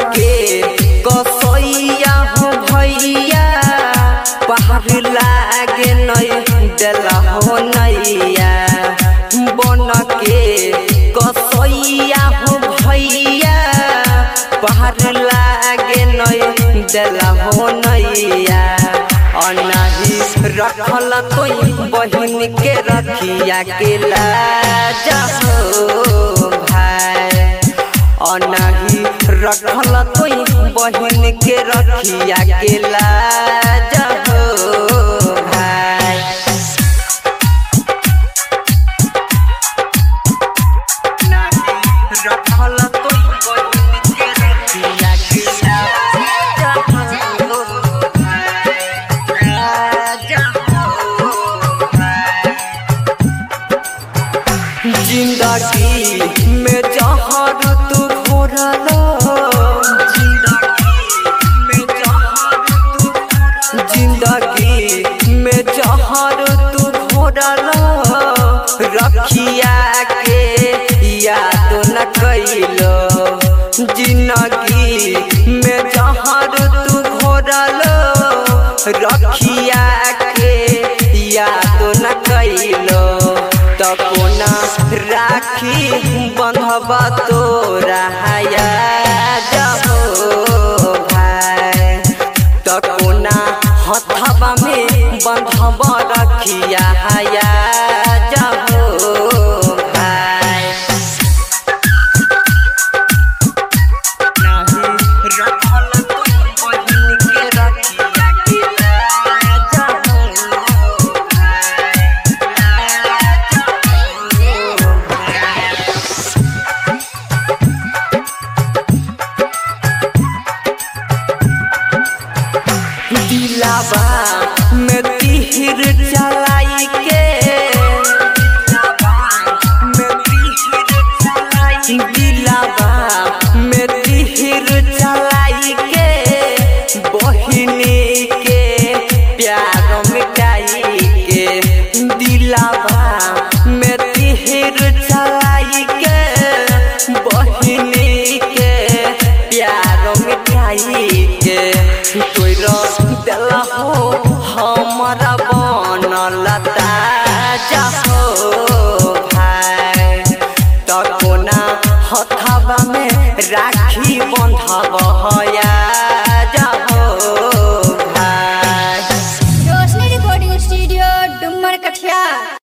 के कसैया हो भैया पहाड़ लागे नहीं देला हो नैया बन के कसैया हो भैया पहाड़ लागे नहीं देला हो नैया अनाही रखल कोई बहन के रखिया के लाज हो भाई अनाही रखल कोई बहन के रखिया के लाज हो भाई रखल कोई बहन के रखिया के लाज हो जिंदगी में जहर तू घोरल जिंदगी में जहर तू घोरल रखिया के याद न कैलो जिंदगी में जहर तू घोरल रखिया के याद न कैलो तो कोना राखी बंधवा तोरा हया जहो भाई तो कोना हथवा में बंधवा रखिया हया जहो भाई नहीं रखल कोई बहन के रखिया के लाज हो दिलावा में तीर चलाई के दिलावा में तीर चलाई के बहिनी के प्यार मिटाई के दिलावा में तीर चलाई के बहिनी के प्यार मिटाई के देला हो हमारा बनल ताजा हो भाई तो कोना हथवा में राखी बंधब हया